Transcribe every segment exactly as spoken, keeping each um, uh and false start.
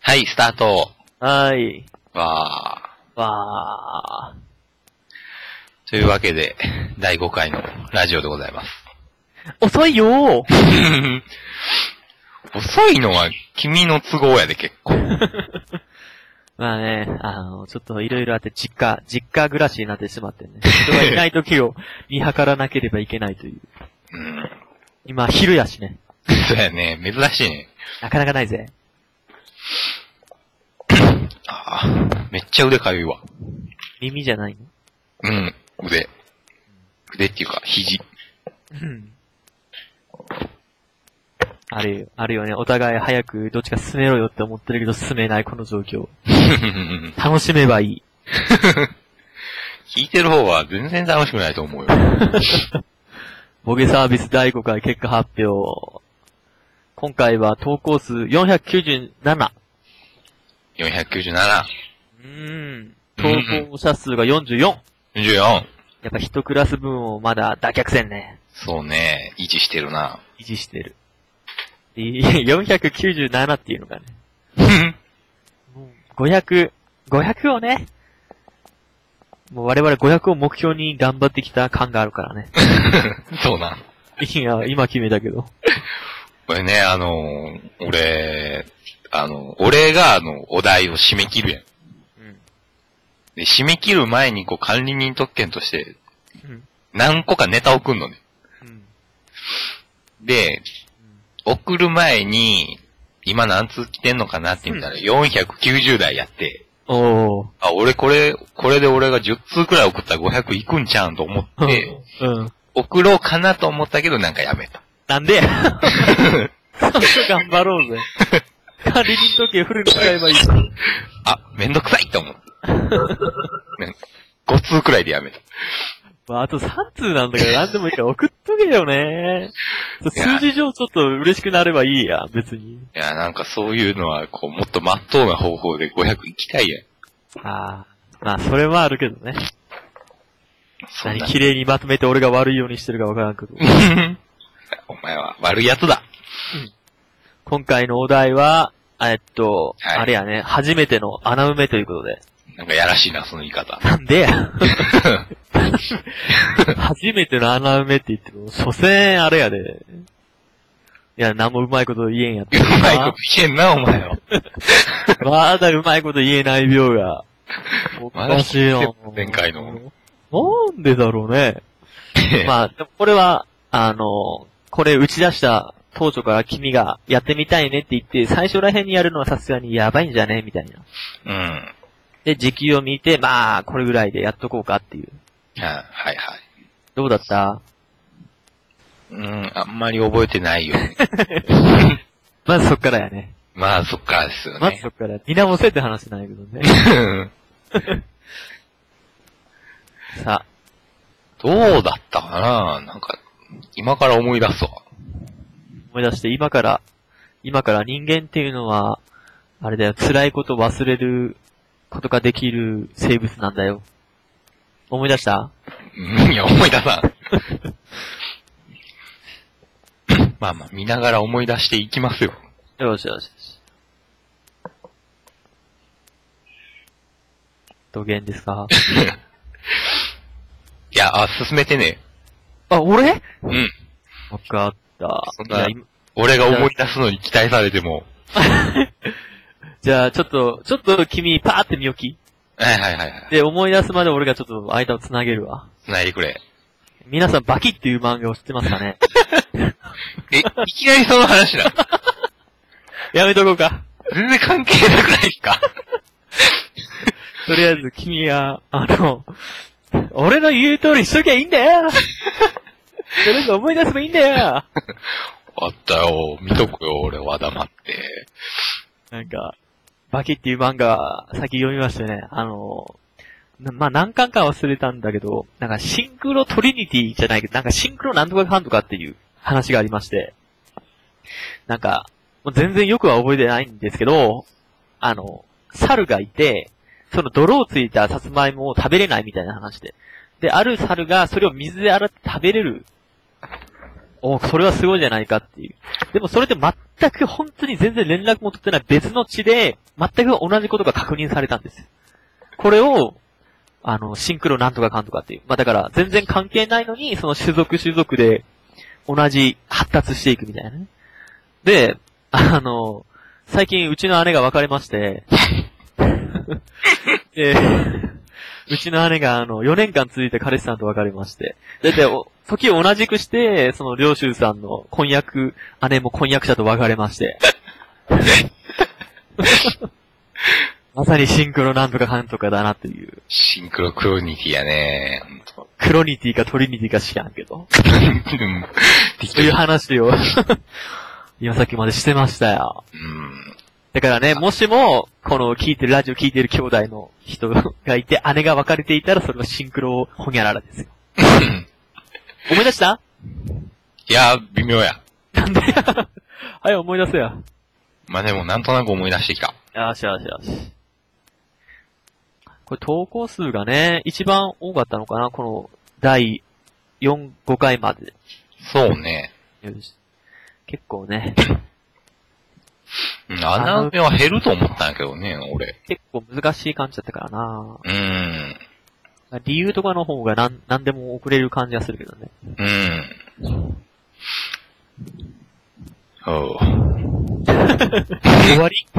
はい、スタート。 はーい。 わー。 わというわけで、だいごかいのラジオでございます。 ー。遅いよー遅いのは君の都合やで結構。 まあね、あの、ちょっといろいろあって実家、実家暮らしになってしまってね。人がいない時を見計らなければいけないという。 うん。 今、昼やしね。 そうやね、珍しいね。 なかなかないぜ。 ああ、めっちゃ腕かゆいわ。 耳じゃないの？ うん、腕。腕っていうか、肘。 うん。あるよ、あるよね。お互い早くどっちか進めろよって思ってるけど進めないこの状況。楽しめばいい。 聞いてる方は全然楽しくないと思うよ。 ボゲサービスだいごかい結果発表。今回は投稿数よんひゃくきゅうじゅうなな。 よんひゃくきゅうじゅうなな。 うーん。投稿者数がよんじゅうよん。 よんじゅうよん。 やっぱ一クラス分をまだ脱却せんね。 そうね、維持してるな。 維持してる。よんひゃくきゅうじゅうななっていうのがね。ごひゃく、ごひゃくをね、もう我々ごひゃくを目標に頑張ってきた感があるからね。 そうな。 いや、今決めたけど。 これね、あのー、俺、あの、俺があの、お題を締め切るやん。うん。で、締め切る前にこう管理人特権として、うん、何個かネタ送んのね。うん。で、うん、送る前に、今何通来てんのかなって見たらよんひゃくきゅうじゅうだいやって、 おー。 あ、俺これ、これで俺がじゅっつうくらい送ったらごひゃくいくんちゃうんと思って、うん。送ろうかなと思ったけどなんかやめた。 なんで頑張ろうぜ。管理人時計フルに使えばいい。 あ、めんどくさいと思って。ごつうくらいでやめた。 まあ、あとさんつうなんだから何でもいいから送っとけよね。数字上ちょっと嬉しくなればいいや、別に。いや、なんかそういうのは、こう、もっと真っ当な方法でごひゃく行きたいやん。 ああ。まあ、それはあるけどね。何綺麗にまとめて俺が悪いようにしてるかわからんけど。 お前は悪い奴だ。 うん。今回のお題は、えっと、はい、あれやね、初めての穴埋めということで。 なんかやらしいな、その言い方。 なんでや。初めての穴埋めって言っても、所詮あれやで。いや、なんもうまいこと言えんやった。 うまいこと言えんな、お前は。 まだうまいこと言えない病が。 おかしいよ。前回の。 なんでだろうね。まあ、でもこれは、あの、これ打ち出した当初から君がやってみたいねって言って、最初ら辺にやるのはさすがにやばいんじゃねみたいな。うん。で、時給を見て、まあ、これぐらいでやっとこうかっていう。 は、はいはい。 どうだった？ うーん、あんまり覚えてないよ。 まずそっからやね。 まあそっからですよね。 まずそっから。見直せって話なんやけどね。さあ。 どうだったかな？なんか、今から思い出すわ。 思い出して今から、今から人間っていうのは、あれだよ、辛いこと忘れることができる生物なんだよ。思い出した？ うん、いや、思い出さん。まあまあ、見ながら思い出していきますよ。 よしよしよし。どげんですか？ いや、あ、進めてね。 あ、俺？ うん。 わかった。 そんな、俺が思い出すのに期待されても。 じゃあ、ちょっと、ちょっと君、パーって見置き？ はいはいはいはい。 で、思い出すまで俺がちょっと間を繋げるわ。 繋いでくれ。 皆さん、バキっていう漫画を知ってますかね？ え、いきなりその話だ。 やめとこうか。 全然関係なくないですか？ とりあえず、君は、あの、俺の言う通りしときゃいいんだよ。とりあえず思い出せばいいんだよ。 あったよ。見とくよ、俺は黙って。 なんか、バキっていう漫画、先読みましたよね。あの、まあ、何巻か忘れたんだけど、なんかシンクロトリニティじゃないけど、なんかシンクロなんとかかんとかっていう話がありまして、なんか、もう全然よくは覚えてないんですけど、あの、猿がいて、その泥をついたさつまいもを食べれないみたいな話で。で、ある猿がそれを水で洗って食べれるお、それはすごいじゃないかっていう。でもそれで全く本当に全然連絡も取ってない別の地で、全く同じことが確認されたんですよ。これを、あの、シンクロなんとかかんとかっていう。まあ、だから全然関係ないのに、その種族種族で同じ発達していくみたいなね。で、あの、最近うちの姉が別れまして、で、うちの姉があの、よねんかん続いて彼氏さんと別れまして、だいたい時を同じくして、その両州さんの婚約、姉も婚約者と別れまして。まさにシンクロなんとかかんとかだなっていう。 シンクロクロニティやねほんと。 クロニティかトリニティか知らんけど。そういう話を今さっきまでしてましたよ。うん。だからね、もしも、この聞いてる、ラジオ聞いてる兄弟の人がいて、姉が別れていたらそれはシンクロホニャララですよ。思い出した？ いや、微妙や。 なんでやはい、思い出せや。 まあでもなんとなく思い出してきた。 よしよしよし。これ投稿数がね、一番多かったのかなこの、だいよん、ごかいまで。 そうね。 よし。結構ね。 穴埋めは減ると思ったんやけどね、俺。 結構難しい感じだったからな。 うーん。 理由とかの方がなん、なんでも送れる感じはするけどね。 うん。おう。 終わり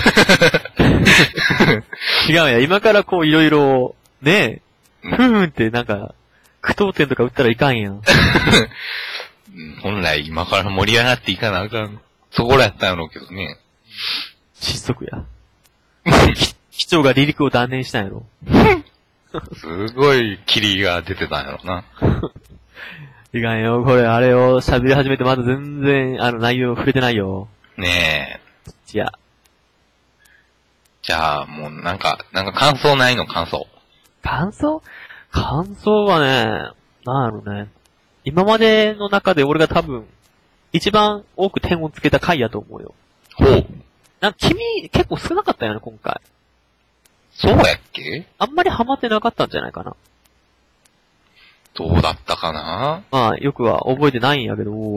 違うや、今からこういろいろ、ねえ、ふーんってなんか、句読点とか打ったらいかんやん。 本来今から盛り上がっていかなあかん。そこらやったんやろうけどね。 失速や。機長が離陸を断念したんやろ。 すごい霧が出てたんやろな。 いかんよ、これあれを喋り始めてまだ全然、あの内容触れてないよ。 ねえ。 じゃあ。 じゃあ、もうなんか、なんか感想ないの感想。 感想感想はね、なんやろね。今までの中で俺が多分、一番多く点をつけた回やと思うよ。 ほう。 なんか君、結構少なかったよね、今回。 そうやっけ？ あんまりハマってなかったんじゃないかな。 どうだったかな？ まあ、よくは覚えてないんやけど。 うん。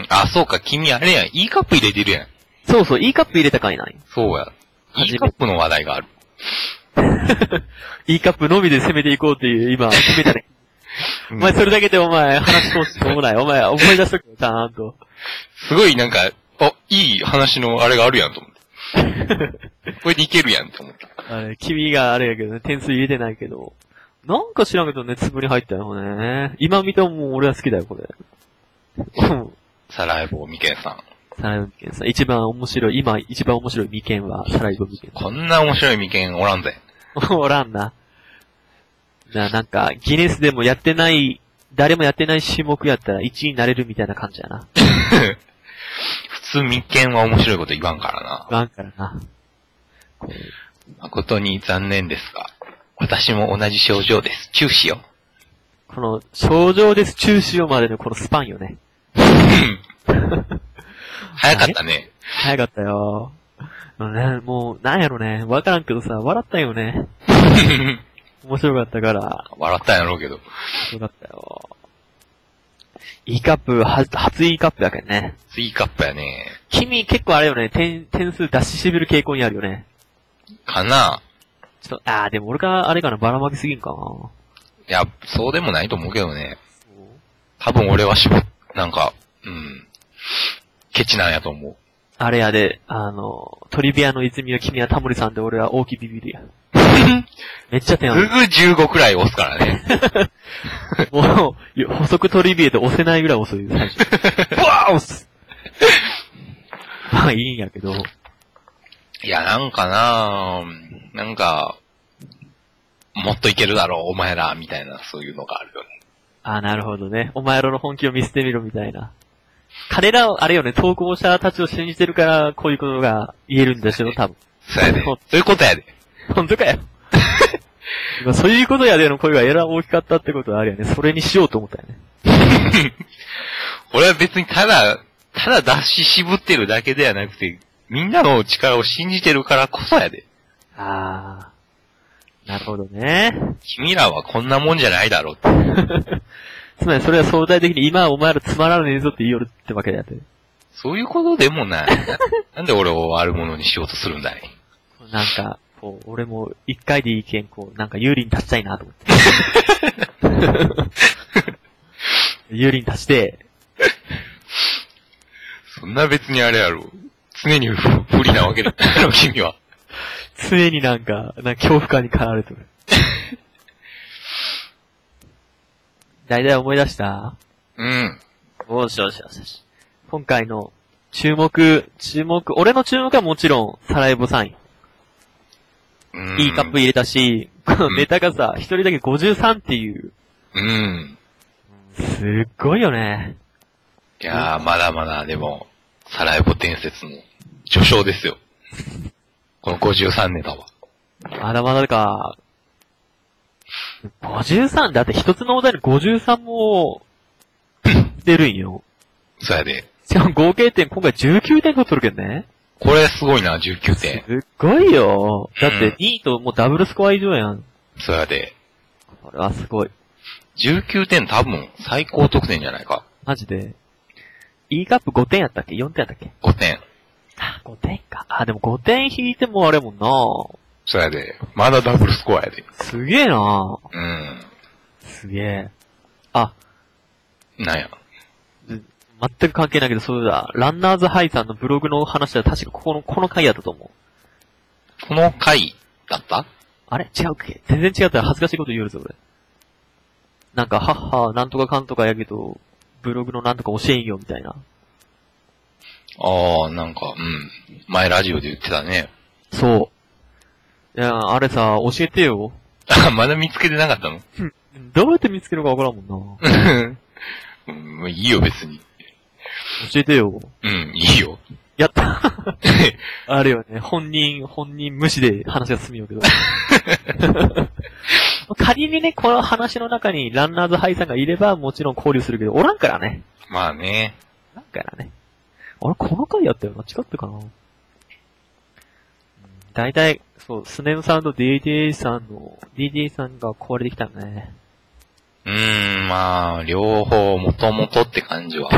あ、そうか、君あれやん。E カップ入れてるやん。 そうそう、E カップ入れた回なんや。 そうや。E カップの話題がある。 E カップのみで攻めていこうっていう、今、決めたね。お前それだけでお前話通してもない。お前思い出しとけよ、ちゃんと。 すごいなんか、あ、いい話のあれがあるやんと思って。これでいけるやんって思った。 あれ、君があれやけどね、点数入れてないけど。なんか知らんけどね、つぶに入ったよね。今見てももう俺は好きだよ、これ。 サライボミケンさん。 サライボミケンさん。一番面白い、今一番面白いミケンはサライボミケン。 こんな面白いミケンおらんぜ。 おらんな。な、なんか、ギネスでもやってない、誰もやってない種目やったらいちいになれるみたいな感じやな。 普通ミケンは面白いこと言わんからな。 言わんからな。 誠に残念ですが、私も同じ症状です。中止よ。 この、症状です、中止よまでのこのスパンよね。 早かったね。 早かったよ。ね、もう、なんやろね。わからんけどさ、笑ったよね。面白かったから。 笑ったんやろうけど。面白かったよ。E カップ、は、初 E カップやけんね。 初 E カップやね。 君結構あれよね、点、点数出ししびる傾向にあるよね。 かなちょっと、あー、でも俺があれかな、ばらまきすぎんかな。 いや、そうでもないと思うけどね。多分俺はしぼ、なんか、うん。ケチなんやと思う。 あれやで、あの、トリビアの泉は君はタモリさんで俺は大きビビるや。めっちゃ点ある。 すぐじゅうごくらい押すからね。 もう、補足トリビアで押せないぐらい遅い最初。ブワー押すまあいいんやけど。 いや、なんかなぁ、なんか、もっといけるだろう、お前ら、みたいな、そういうのがあるよね。 ああ、なるほどね。お前らの本気を見せてみろ、みたいな。彼らを、あれよね、投稿者たちを信じてるから、こういうことが言えるんでしょ、多分。 そうやで。そういうことやで。 本当かよ。そういうことやでの声がえら大きかったってことはあるよね。それにしようと思ったよね。 俺は別にただ、ただ出し渋ってるだけではなくて、みんなの力を信じてるからこそやで。 ああ。なるほどね。 君らはこんなもんじゃないだろうって。 つまりそれは相対的に今はお前らつまらねえぞって言いよるってわけだよ。 そういうことでもない。なんで俺を悪者にしようとするんだい。 なんか、こう、俺も一回でいいけん、こう、なんか有利に立ちたいなと思って。有利に立ちて。 そんな別にあれやろ。常に不利なわけだったろ、君は。 常になんか、なんか恐怖感に駆られてる。大体思い出した？ うん。 おしよしよしよし。今回の注目、注目、俺の注目はもちろん、サラエボさん。いいカップ入れたし、このネタがさ、一人だけごじゅうさんっていう。 うん。 すっごいよね。 いやー、まだまだでも、サラエボ伝説の序章ですよ。このごじゅうさんネタは。 まだまだか。ごじゅうさんだって一つのお題にごじゅうさんも出るんよ。 そうやで。 しかも合計点今回じゅうきゅうてん取っとるけどね。 これすごいな、じゅうきゅうてん。 すっごいよ。だってにいともうダブルスコア以上やん。 そうやで。 これはすごい。 じゅうきゅうてん多分最高得点じゃないか。 マジで。E カップごてんやったっけ ?よんてんやったっけ ?ごてん。 あ、ごてんか。あ、でもごてん引いてもあれもんな。 そうやで。まだダブルスコアやで。 すげえな。 うん。 すげえ。あ。 なんや。 全く関係ないけど、そうだ。ランナーズハイさんのブログの話は確かここの、この回やったと思う。 この回だった？ あれ違うっけ？全然違ったら恥ずかしいこと言うぞ、俺。なんか、はっは、なんとかかんとかやけど、ブログのなんとか教えんよ、みたいな。 ああ、なんか、うん。前ラジオで言ってたね。 そう。いや、あれさ、教えてよ。 あ、まだ見つけてなかったの？ どうやって見つけるかわからんもんな。 うん、いいよ、別に。 教えてよ。 うん、いいよ。 やったあれよね、本人、本人無視で話が進みようけど。仮にね、この話の中にランナーズハイさんがいればもちろん交流するけど、おらんからね。 まあね。 おらんからね。あれ、この回やったよな。違ったかな。だいたい、そう、スネムさんと ディーディーエー さんの、ディーディーエー さんが壊れてきたね。 うーん、まあ、両方もともとって感じは。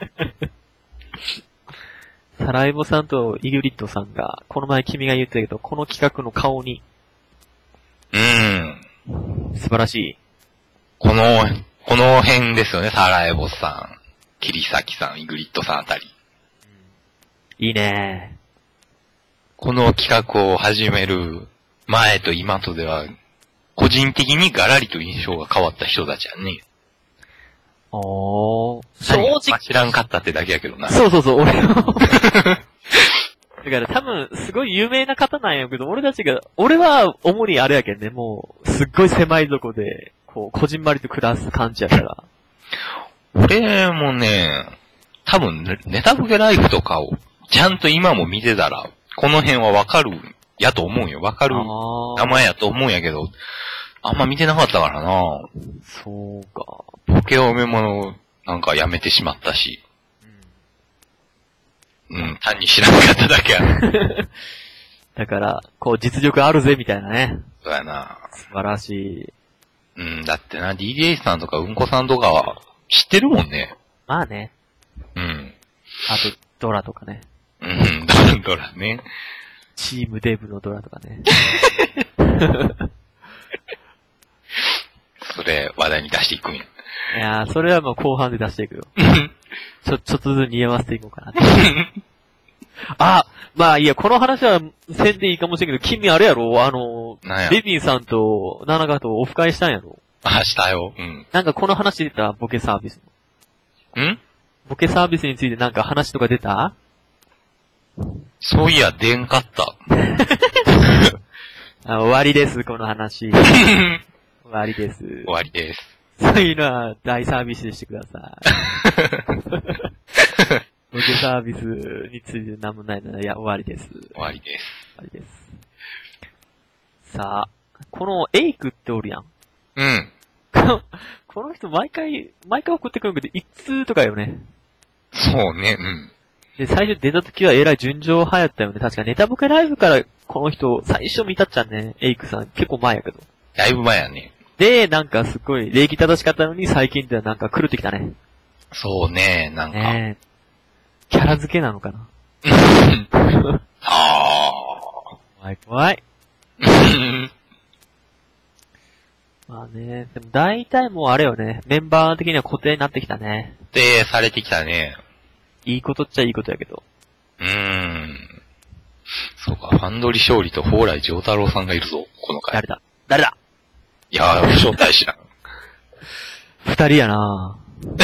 サラエボさんとイグリッドさんが、この前君が言ってたけど、この企画の顔に。 うーん。素晴らしい。 この、この辺ですよね、サラエボさん、キリサキさん、イグリッドさんあたり。 うん、いいね。 この企画を始める前と今とでは、個人的にガラリと印象が変わった人たちやね。 おー。 正直。知らんかったってだけやけどな。 そうそうそう、俺も。だから多分、すごい有名な方なんやけど、俺たちが、俺は主にあれやけんね、もう、すっごい狭いとこで、こう、こじんまりと暮らす感じやから。 俺もね、多分、ネタボケライフとかを、ちゃんと今も見てたら、この辺はわかる、やと思うよ。わかる名前やと思うんやけど、あんま見てなかったからな。 そうか。 ボケおめもなんかやめてしまったし。うん、うん、単に知らなかっただけや。 だから、こう実力あるぜみたいなね。 そうやな。 素晴らしい。 うん、だってな、ディージェー さんとかうんこさんとかは知ってるもんね。 まあね。 うん。 あと、ドラとかね。 うん、ドラドラね。 チームデブのドラとかね。 それ、話題に出していくんや。 いやー、それはもう後半で出していくよ。ちょ、ちょっとずつ似合わせていこうかな。あ、まあいいや、この話はせんでいいかもしれんけど、君あれやろあの、レビンさんとナナガとオフ会したんやろあ、したよ。うん。 なんかこの話出たボケサービスの。んボケサービスについてなんか話とか出た？ そういや、出んかった。 あ、終わりです、この話。終わりです。終わりです。 そういうのは大サービスでしてください。ボケサービスについて何もないなら、いや、終わりです。 終わりです。 終わりです。さあ、このエイクっておるやん。 うん。 この人毎回、毎回送ってくるけど、一通とかよね。 そうね、うん。 で、最初出た時はえらい順調派やったよね。確かネタボケライブからこの人、最初見たっちゃんね、エイクさん。結構前やけど。 だいぶ前やね。 で、なんかすごい礼儀正しかったのに最近ではなんか狂ってきたね。 そうね、なんか。 ねえ。キャラ付けなのかな。 あ怖い怖い。 ー。 まあね、でも大体もうあれよね、メンバー的には固定になってきたね。 で、されてきたね。 いいことっちゃいいことやけど。 うーん。そうか、ファンドリ勝利と蓬莱丈太郎さんがいるぞ、この回。 誰だ誰だいやー、招待知らん。 二人やな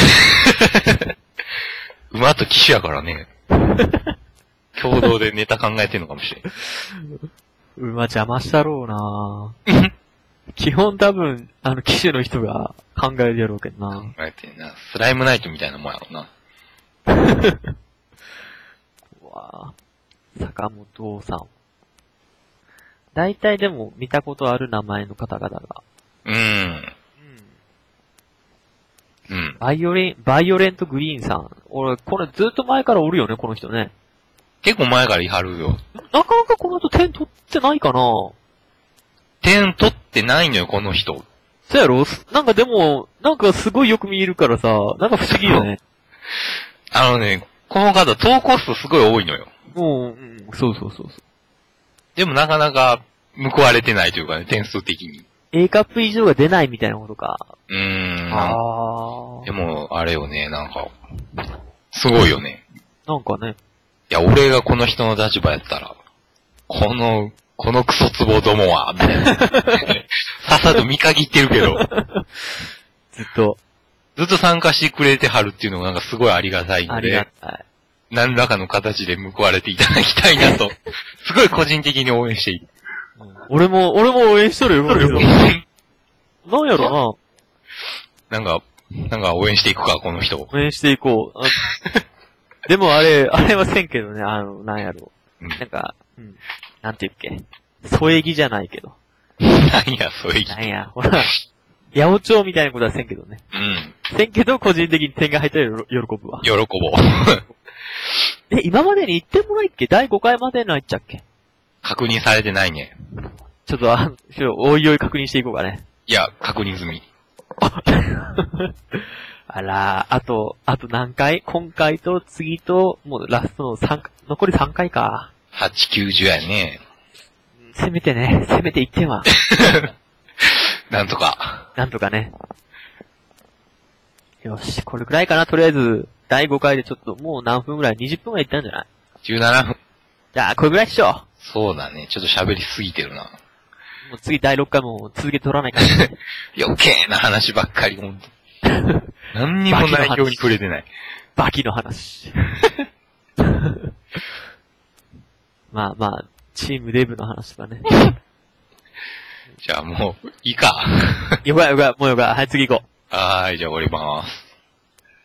馬と騎手やからね。共同でネタ考えてんのかもしれん。 馬邪魔したろうな基本多分、あの、騎手の人が考えるやろうけどな。 考えてんな。スライムナイトみたいなもんやろうな。 うわぁ。坂本さん。大体でも見たことある名前の方々が。 うーん。うん。 バイオレン、バイオレントグリーンさん。俺、これずっと前からおるよね、この人ね。 結構前からいはるよ。 なかなかこの人点取ってないかな点取ってないのよ、この人。 そうやろなんかでも、なんかすごいよく見えるからさ、なんか不思議よね。 あのね、この方投稿数すごい多いのよ。 もう、うん、そうそうそうそう。 でもなかなか報われてないというかね、点数的に。 A カップ以上が出ないみたいなことか。 うーん。 あー。 でも、あれよね、なんか、すごいよね。 なんかね。 いや、俺がこの人の立場やったら、この、このクソツボどもは、みたいな。さっさと見限ってるけど。 ずっと。 ずっと参加してくれてはるっていうのがなんかすごいありがたいのありがで、 たい。 何らかの形で報われていただきたいなと、すごい個人的に応援している。 俺も、俺も応援しとるよ、俺も。なんやろなんか、なんか応援していくか、この人を。 な。応援していこう。あでもあれ、あれはせんけどね、あの、なんやろ。 うん、 なんか、うん。なんて言うっけ。添え木じゃないけど。 なんや、そういう。 なんや、ほら、八百長みたいなことはせんけどね。 うん。 せんけど、個人的に点が入ったらよろ喜ぶわ。 喜ぼう。 え、今までに行ってもないっけだいごかいまでの行っちゃっけ確認されてないね。 ちょっと、あの、ちょっとおいおい確認していこうかね。 いや、確認済み。 あら、あと、あと何回今回と次と、もうラストのさん、残りさんかいか。 はち、きゅうじゅうやね。 せめてね、せめていってんわ。 なんとか。 なんとかね。よし、これくらいかな、とりあえず、だいごかいでちょっと、もう何分くらい ?にじゅっ 分くらいいったんじゃない ? じゅうななふん。 じゃあ、これくらいっしょ。 そうだね。ちょっと喋りすぎてるな。 もう次だいろっかいも続けて取らないからね。 余計な話ばっかり、ほんと。何にも内容に触れてない。 バキの話。まあまあ、チームデブの話とかね。 じゃあもう、いいか。 よかよか、もうよか。はい、次行こう。 はーい、じゃあ終わりまーす。